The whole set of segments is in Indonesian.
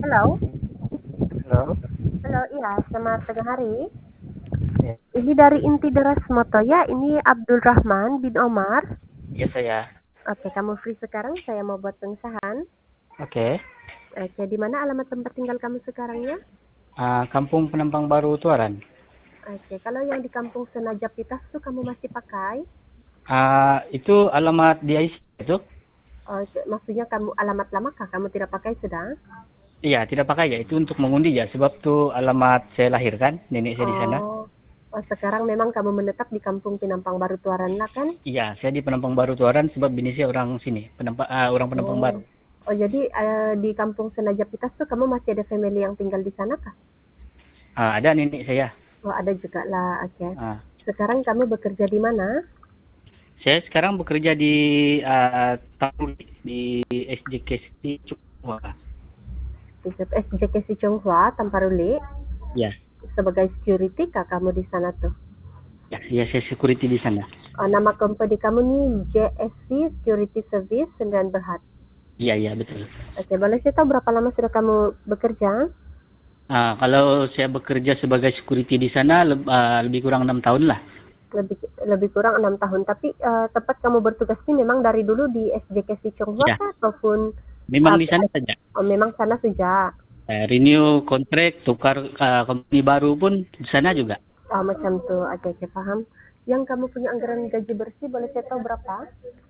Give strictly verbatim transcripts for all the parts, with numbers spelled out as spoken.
Halo? Halo? Halo, iya, selamat tengah hari. Ya, Ini dari Inti Deras Moto ya, ini Abdul Rahman bin Omar. ya saya. Oke, kamu free sekarang? Saya mau buat pengesahan. Oke. Oke, di mana alamat tempat tinggal kamu sekarang ya? Ah, Kampung Penampang Baru Tuaran. Oke, kalau yang di Kampung Senajapitas tuh kamu masih pakai? Ah, itu alamat di I C itu? Oh, maksudnya kamu alamat lama kah? Kamu tidak pakai sudah? Iya, tidak pakai ya. Itu untuk mengundi ya. Sebab itu alamat saya lahirkan, nenek saya di sana. Oh, oh, sekarang memang kamu menetap di Kampung Penampang Baru Tuaran lah kan? Iya, saya di Penampang Baru Tuaran sebab bini saya orang sini, penampa, ah, orang Penampang Oh, Baru. oh jadi eh, di Kampung Senajapitas tuh kamu masih ada family yang tinggal di sana kah? Ah, ada nenek saya. Oh, ada juga lah. Oke. Ah, Sekarang kamu bekerja di mana? saya sekarang bekerja di ah, Tampung di S J K S Cukwa. Di S J K Si Chonghua, Tamparuli. Ya, Sebagai security kah kamu di sana tuh? ya, ya saya security di sana. Oh, nama company kamu nih J S C Security Service Sendirian Berhad. Iya, iya betul. Oke, boleh saya tahu berapa lama sudah kamu bekerja? Ah, kalau saya bekerja sebagai security di sana leb- ah, lebih kurang enam tahun lah. Lebih lebih kurang enam tahun. Tapi uh, tempat kamu bertugas ini memang dari dulu di S J K Si Chonghua Ya, kah ataupun memang uh, di sana saja. oh, memang sana sejak? Eh, renew kontrak, tukar ah, company baru pun di sana juga. Oh, macam tuh. Oke, oke, paham. Yang kamu punya anggaran gaji bersih boleh saya tahu berapa?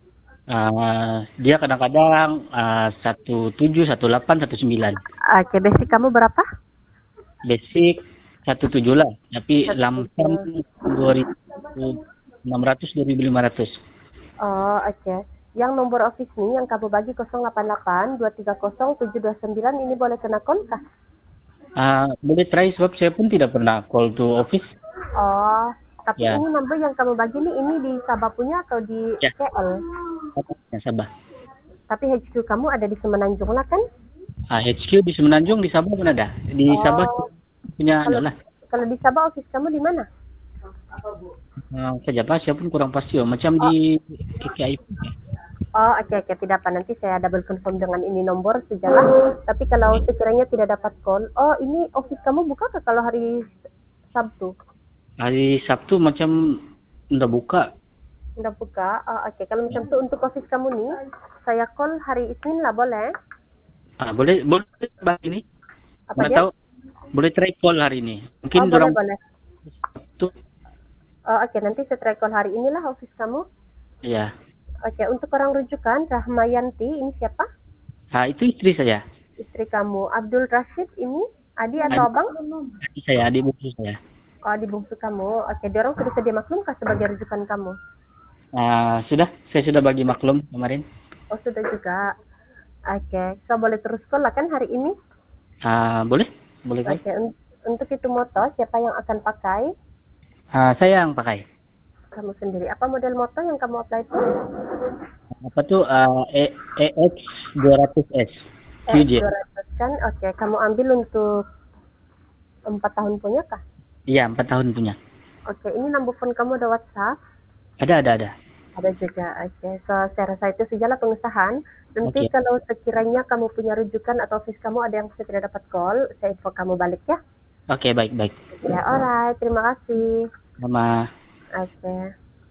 Ah, dia kadang-kadang ah, satu tujuh, satu delapan, satu sembilan. Oke, basic kamu berapa? Basic satu tujuh lah, tapi Satu lamsam tujuh. dua ribu enam ratus, dua ribu lima ratus. Oh, oke. Yang nomor office nih yang kamu bagi nol delapan delapan dua tiga nol tujuh dua sembilan ini boleh kena kontak? Ah, boleh try sebab saya pun tidak pernah call to office. Oh, tapi Ya, ini nomor yang kamu bagi nih ini di Sabah punya atau di ya, K L? ya Sabah. Tapi H Q kamu ada di Semenanjung lah kan? Ah, H Q di Semenanjung, di Sabah pun ada. Di Sabah Oh, punya kalau adalah. kalau di Sabah office kamu di mana? Nah, saja Pak, saya pun kurang pasti oh. Macam Oh, di K K I P. oh oke oke tidak apa nanti saya double confirm dengan ini nomor sejalan. Tapi kalau sekiranya tidak dapat call, oh ini office kamu buka ke kalau hari Sabtu? Hari Sabtu macam udah buka. Udah buka. Oh, oke kalau macam itu untuk office kamu nih, saya call hari Isnin lah boleh? Ah, boleh boleh Bang ini. Apa Nggak dia? tahu. Boleh try call hari ini. Oh Mungkin boleh orang boleh. Sabtu. Oh, oke nanti saya try call hari inilah office kamu. Ya. Oke untuk orang rujukan Rahmayanti ini siapa? Ah, itu istri saya. Istri kamu. Abdul Rashid ini adik atau Adik, abang? adik saya, adik bungsu saya. Oh, adik bungsu kamu. Oke, dia orang sudah sedia maklum kah sebagai rujukan kamu? Ah, sudah, saya sudah bagi maklum kemarin. Oh, sudah juga. Oke, so boleh terus call lah kan hari ini? Ah, boleh? Boleh try. Oke, un- untuk itu moto siapa yang akan pakai? Ah, saya yang pakai. Kamu sendiri. Apa model moto yang kamu apply itu? Apa tuh ah, E EX dua ratus S Eh, Q J. dua ratus kan? Oke, kamu ambil untuk empat tahun punya kah? Iya, empat tahun punya. Oke, ini nomor phone kamu ada WhatsApp? Ada, ada, ada. Ada juga. Oke, so saya rasa itu sajalah pengesahan. Nanti Oke. kalau sekiranya kamu punya rujukan atau office kamu ada yang saya tidak dapat call, saya info kamu balik ya. Oke, baik, baik. Ya, alright. Terima kasih. Sama. Oke.